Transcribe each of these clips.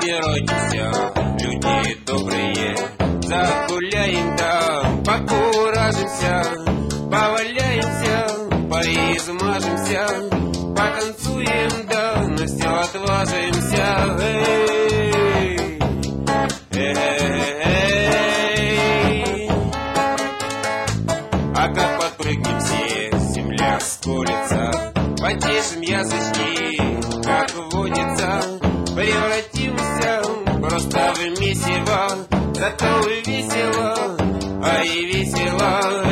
собирайтесь, люди добрые, загуляем, да, покуражимся, поваляемся, поизмажемся, потанцуем, да, на все отважимся. А как подпрыгнем все, земля сколется, потешим язычки, как водится, превратимся просто в месиво, зато и весело, а и весело.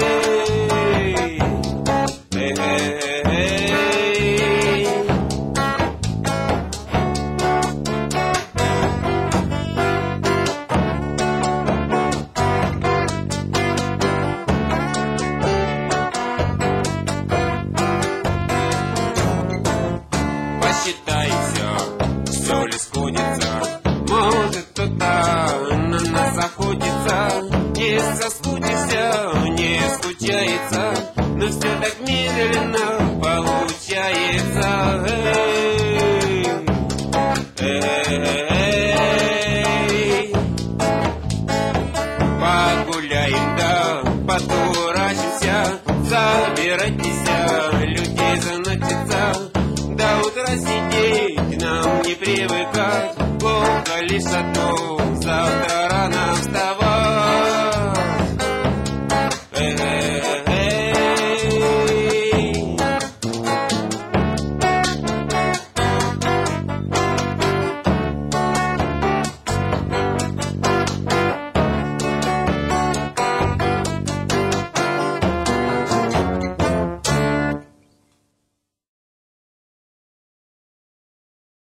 Посчитайте, все ли сходится, может кто-то на нас охотится, не соскучишься, не скучается, но все так медленно получается.